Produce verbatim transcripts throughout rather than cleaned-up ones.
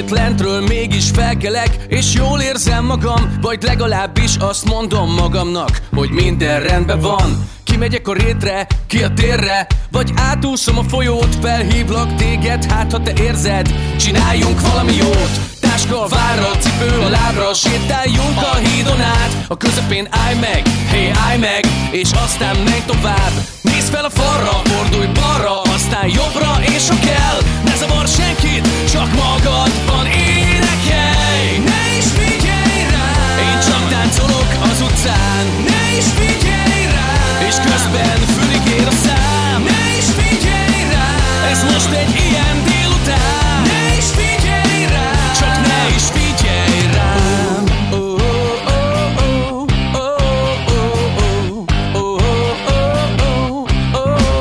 Itt lentről mégis felkelek, és jól érzem magam, vagy legalábbis azt mondom magamnak, hogy minden rendben van. Kimegyek a rétre, ki a térre, vagy átúszom a folyót, felhívlak téged, hát ha te érzed, csináljunk valami jót. Táska a várra, cipő a lábra, sétáljunk a hídon át, a közepén állj meg, hey állj meg, és aztán menj tovább. Nézd fel a falra, fordulj balra, aztán jobbra, és ha kell, ne zavar senkit, csak magadban énekelj. Ne is figyelj rám, én csak táncolok az utcán. Ne is figyelj rám, és közben fülig ér a szám. Ne is figyelj rám, ez most egy ilyen délután. Ne is figyelj rám, csak ne is figyelj rám. Oh, oh, oh, oh, oh, oh, oh, oh,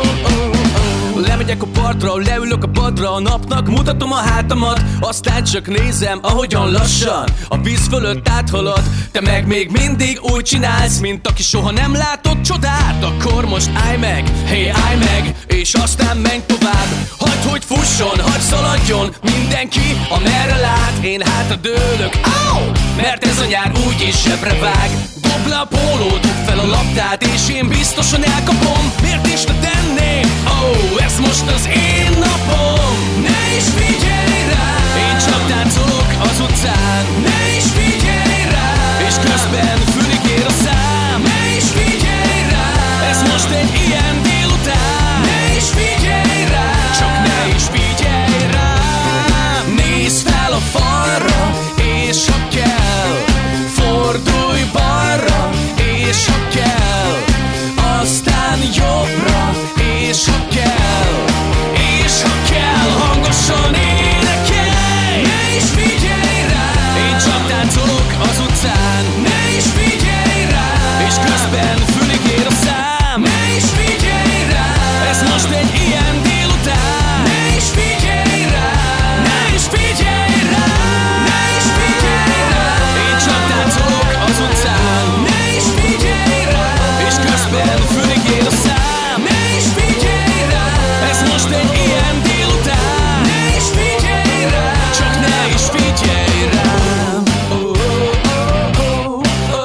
oh. Lemegyek a partra, leülök a padra, a napnak mutatom a hátamat, aztán csak nézem, ahogyan lassan a víz fölött áthalad. Te meg még mindig úgy csinálsz, mint aki soha nem látott csodát. Akkor most állj meg, hey állj meg, és aztán menj tovább. Hagyd, hogy fusson, hagyd szaladjon mindenki, amerre lát. Én hátra dőlök, áó, mert ez a nyár úgyis zsebre vág. Dobd le a pólót, dob fel a labdát, és én biztosan elkapom. Miért is ne tenném? Oh, ez most az én napom. Ne is figyelj rám, én csak táncolok az utcán. Ne is figyelj rám, és közben fülig ér a szám. Ne is figyelj rám, ez most egy ilyen délután. Ne is figyelj rám, csak ne is figyelj rám. Nézz fel a falra, és ha kell, fordulj balra, és ha kell, aztán jobbra, és ha kell, és ha kell, hangosan énekelj. Ne is figyelj rám, én csak táncolok az utcán. Ne is figyelj rám, és közben fülig ér a szám. Ne is figyelj rám, ez most egy ilyen délután. Ne is figyelj rám, ne is figyelj rám, ne is figyelj rám, én csak táncolok az utcán. Ne is figyelj rám, és közben fülig ér a szám. Ne is figyelj rám, ez most egy ilyen délután. Ne is figyelj rám, csak ne is figyelj rám. Oh, oh, oh, oh,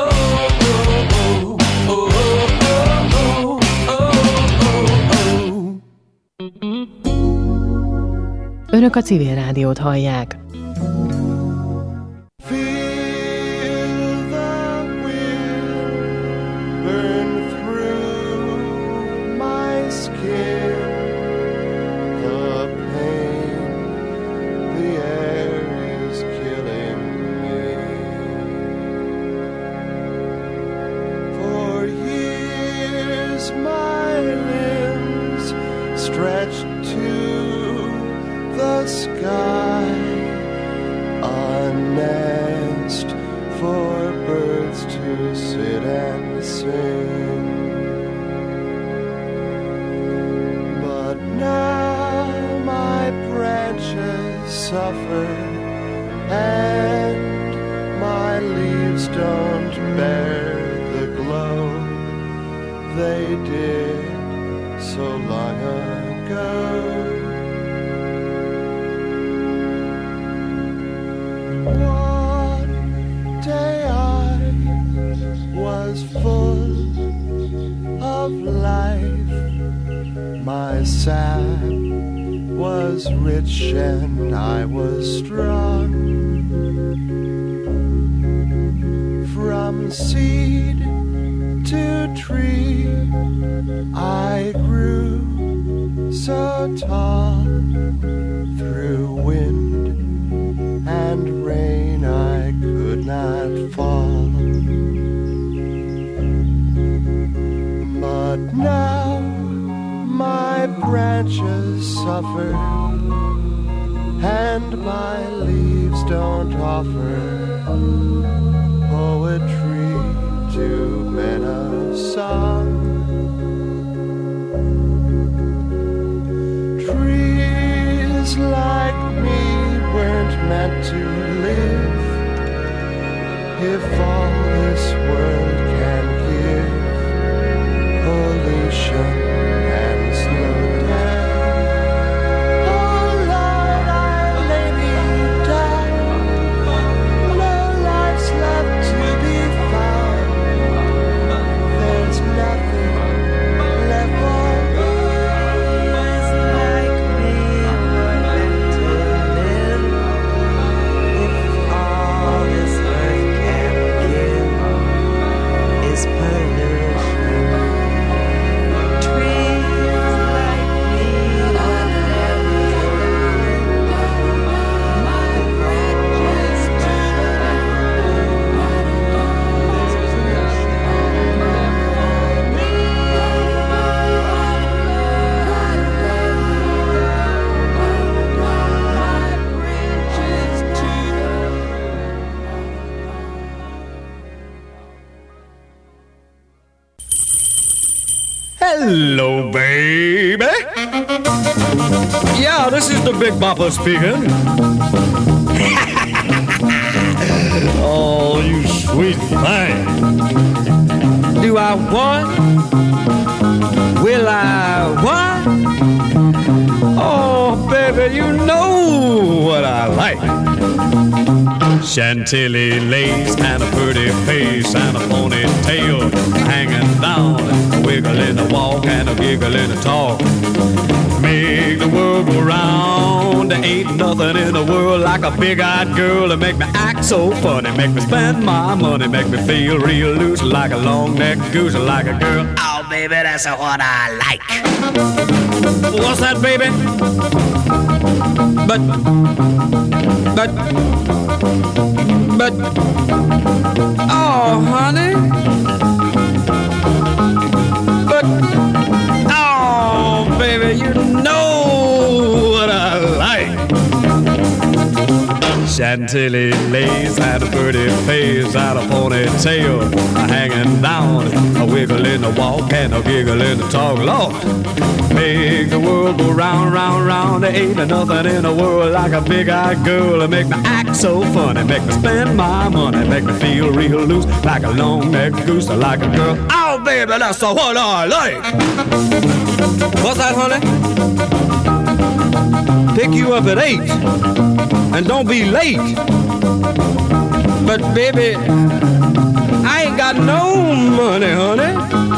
oh, oh, oh, oh, oh. Önök a Civil Rádiót hallják. Oh Lord, I lay me down Hello, baby. Yeah, this is the Big Bopper speaking. Oh, you sweet thing. Do I what? Will I what? Oh, baby, you know what I like. Chantilly lace and a pretty face and a ponytail hanging down, a wiggle in the walk and a giggle in the talk. Make the world go round. There ain't nothing in the world like a big-eyed girl to make me act so funny, make me spend my money, make me feel real loose like a long-necked goose, like a girl. Oh, baby, that's what I like. What's that, baby? But, but, but, oh, honey. But, oh, baby, you know what I like. Chantilly lace and a pretty face and a ponytail a hanging down, a wiggle in the walk and a giggle in the talk. Lord, make the world go round, round, round. There ain't nothing in the world like a big-eyed girl to make me act so funny, make me spend my money, make me feel real loose like a long-necked goose, like a girl. Oh, baby, that's what I like. What's that, honey? Pick you up at eight, and don't be late. But baby, I ain't got no money, honey.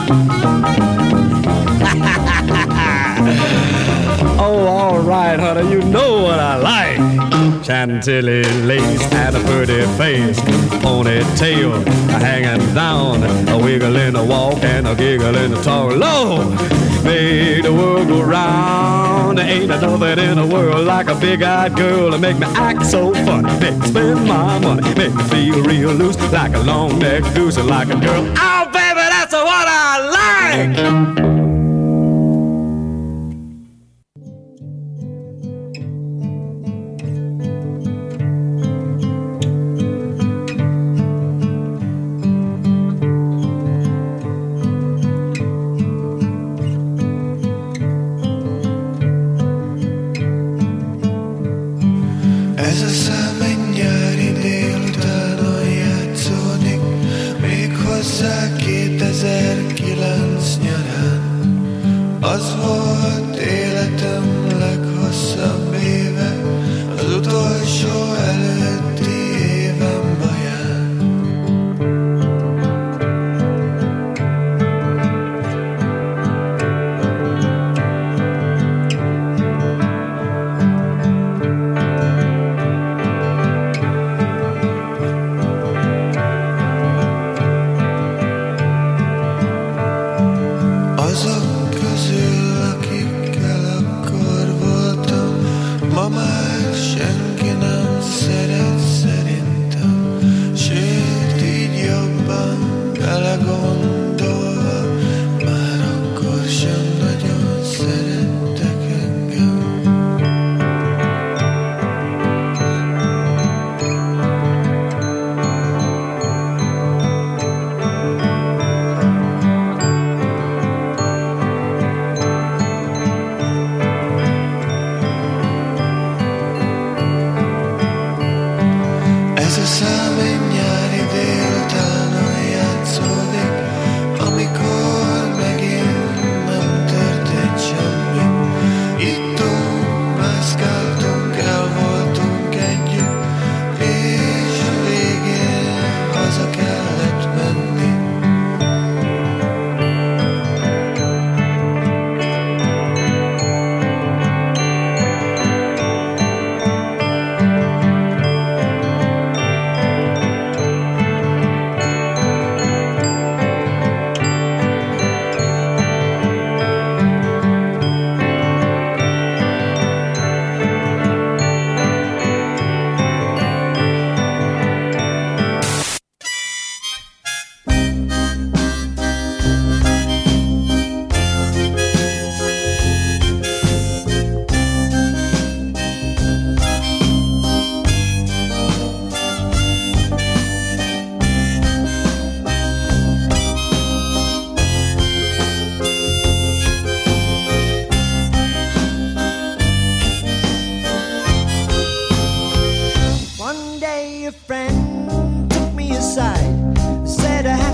Oh, all right, honey, you know what I like. Chantilly lace and a pretty face, ponytail hanging down, a wiggle in the walk and a giggle in the talk. Lord, make the world go round. There ain't nothing in the world like a big-eyed girl to make me act so funny, make me spend my money, make me feel real loose like a long-necked goose, like a girl. Oh, baby, that's what I like. Ez a szám egy nyári délutánon játszódik, méghozzá kétezer-kilenc nyarán. Az volt életem leghosszabb éve, az utolsó előtti évem baján. Azok közül, akikkel akkor voltam, ma már senki nem szeret szerintem. Sőt, így jobban belegondolva, már akkor sem nagyon szerettek engem. Ez a szám egy nyári délutánon játszódik,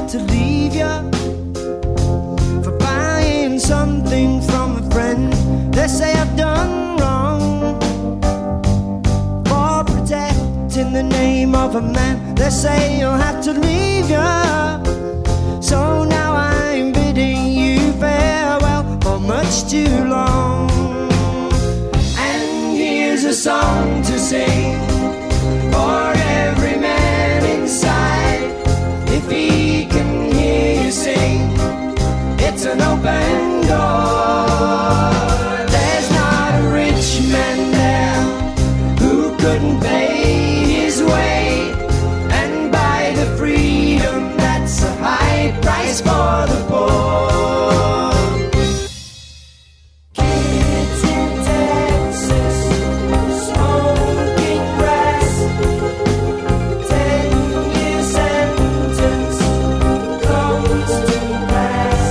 have to leave you for buying something from a friend. They say I've done wrong for protecting the name of a man. They say you'll have to leave you, so now I'm bidding you farewell for much too long. And here's a song to sing for every man inside. If he can hear you sing, it's an open door. There's not a rich man there who couldn't pay his way and buy the freedom that's a high price for the poor. Kids in Texas smoking grass, ten year sentence comes to pass.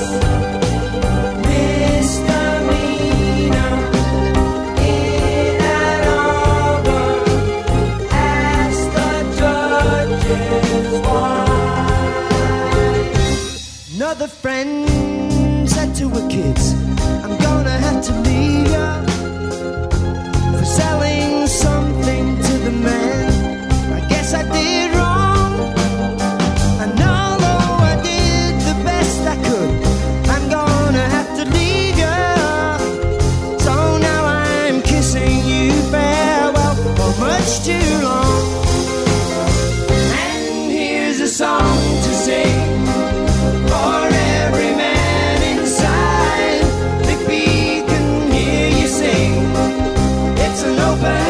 Misdemeanor in Ann Arbor, ask the judges why. Another friend said to her kids, I'm gonna have to leave you for selling something to the man. I guess I did wrong, and although I did the best I could, I'm gonna have to leave you. So now I'm kissing you farewell for much too long. And here's a song to sing for every man inside. If he can hear you sing, it's an open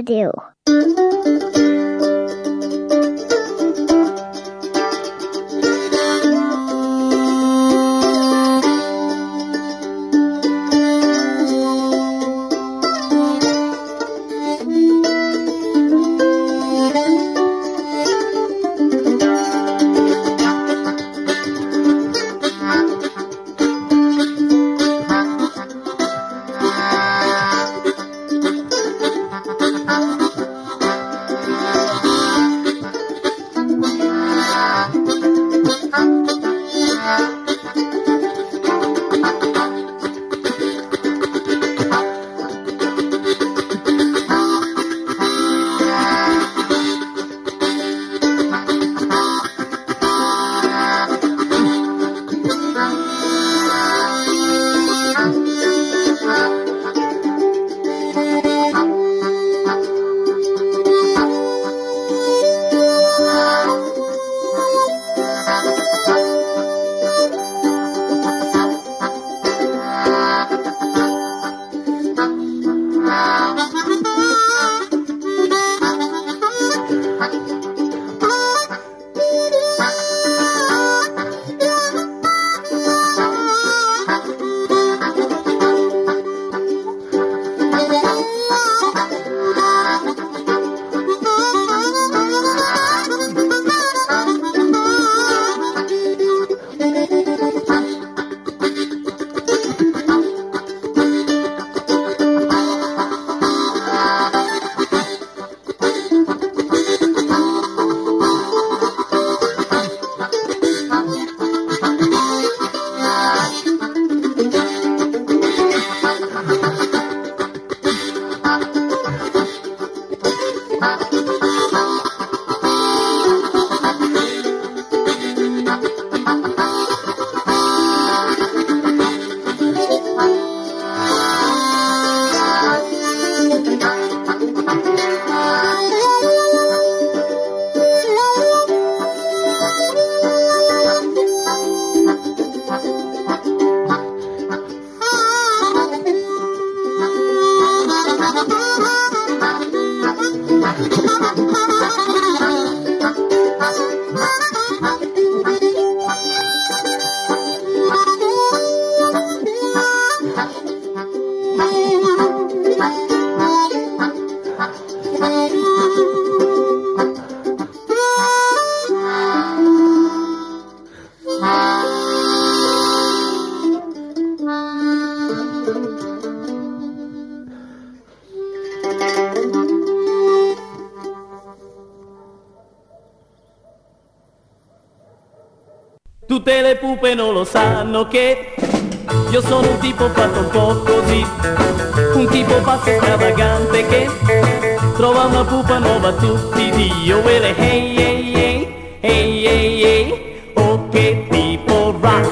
Radio. Tutte le pupe non lo sanno che io sono un tipo fatto un po' così, un tipo pazzo stravagante che trova una pupa nuova tutti i dì. Io quelle hey hey hey, hey hey hey, oh che tipo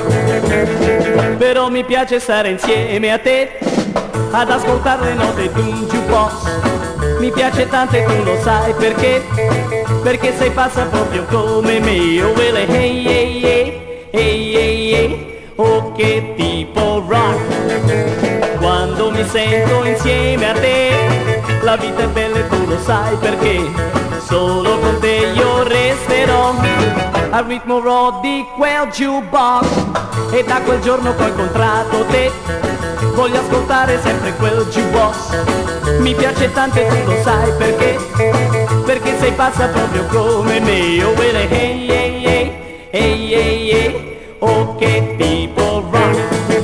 rock. Però mi piace stare insieme a te, ad ascoltare le note d'un jukebox. Mi piace tanto e tu lo sai perché, perché sei pazza proprio come me. Io quelle hey hey hey, hey hey hey, oh che tipo rock. Quando mi sento insieme a te, la vita è bella e tu lo sai perché, solo con te io resterò al ritmo raw di quel jukebox. E da quel giorno che ho incontrato te, voglio ascoltare sempre quel jukebox. Mi piace tanto e tu lo sai perché, perché sei pazza proprio come me. Oh quelle hey hey hey, hey hey hey, oh che tipo rock.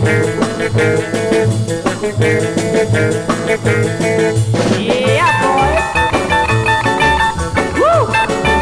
Yeah boy. Woo.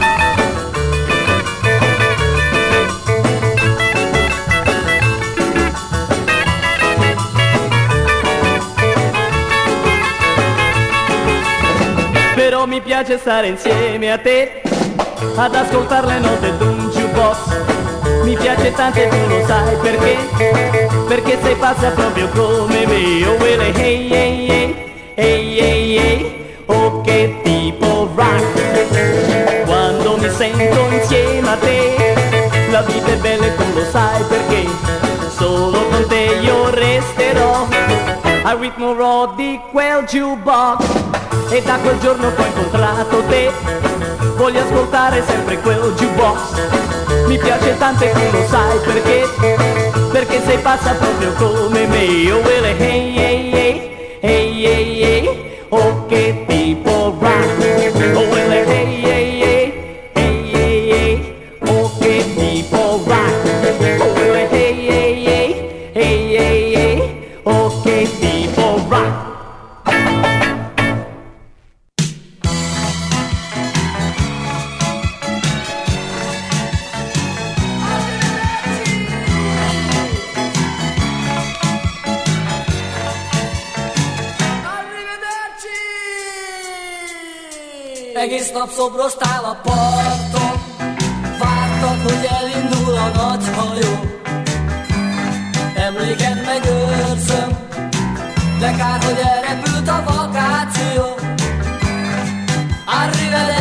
Però mi piace stare insieme a te, ad ascoltare le note d'un jukebox. Mi piace tanto e tu lo sai perché, perché sei pazza proprio come me. Oh quelle hey hey hey, hey hey hey, oh che tipo rock. Quando mi sento insieme a te, la vita è bella e tu lo sai perché, solo con te io resterò al ritmo raw di quel jukebox. e da quel giorno che ho incontrato te voglio ascoltare sempre quel jukebox. Mi piace tanto e tu lo sai perché, perché sei pazza proprio come me. Oh well, hey hey hey, hey hey hey, oh che tipo rock. Oh well, hey hey hey, hey hey hey, oh che tipo rock. Oh well, hey hey hey, hey hey hey, oh che tipo rock. Egész nap szobrostál a parton, vártad, hogy elindul a nagy hajó. Emléked megőrzöm, de kár, hogy elrepült a vakáció. Arrivederci.